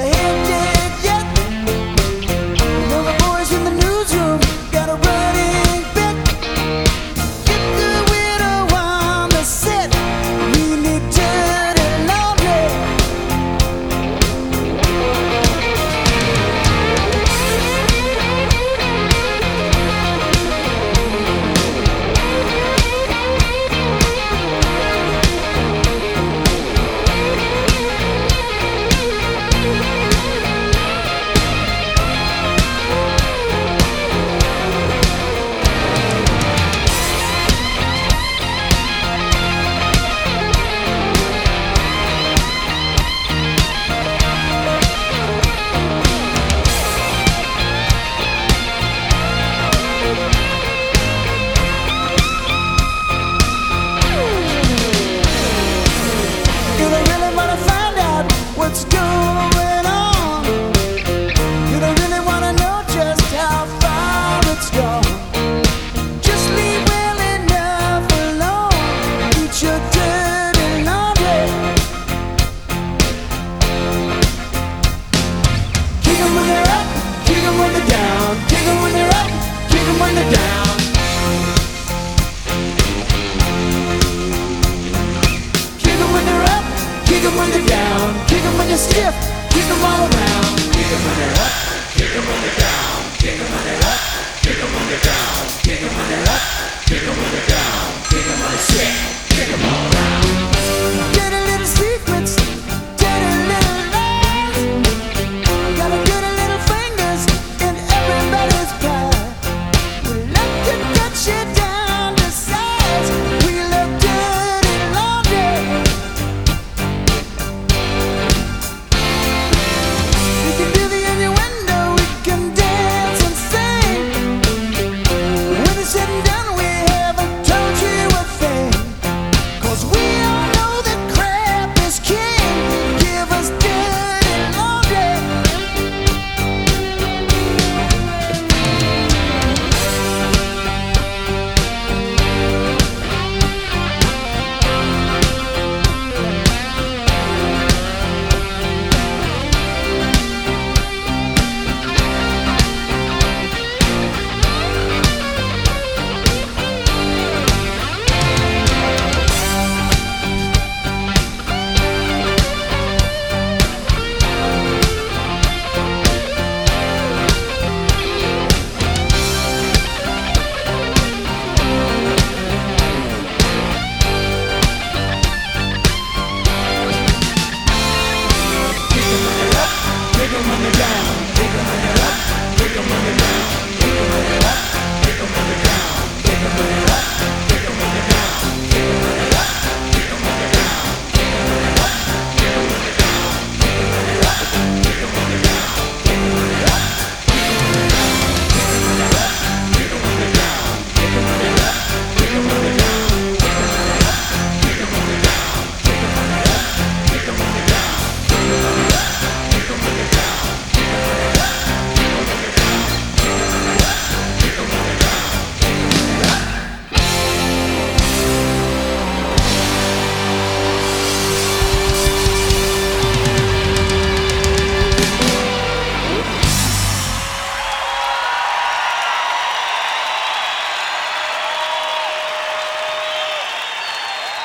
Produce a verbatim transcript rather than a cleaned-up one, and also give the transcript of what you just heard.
head dead yet. You know the boys in the newsroom got a running bet. Get the widow on the set. We need dirty laundry. What's going on? You don't really wanna know just how far it's gone. Just leave well enough alone. Eat your dirty laundry. Kick 'em when they're up, kick 'em when they're down. Kick 'em when they're up, kick 'em when they're down. Kick 'em when they're up, kick 'em when they're down. Kick 'em when you're stiff, kick 'em all around. Kick 'em when they're up, kick 'em when they're down. Kick 'em when they're up, kick 'em when they're down. Kick 'em when they're up, kick 'em when they're down. Kick 'em when they're stiff, kick 'em all around.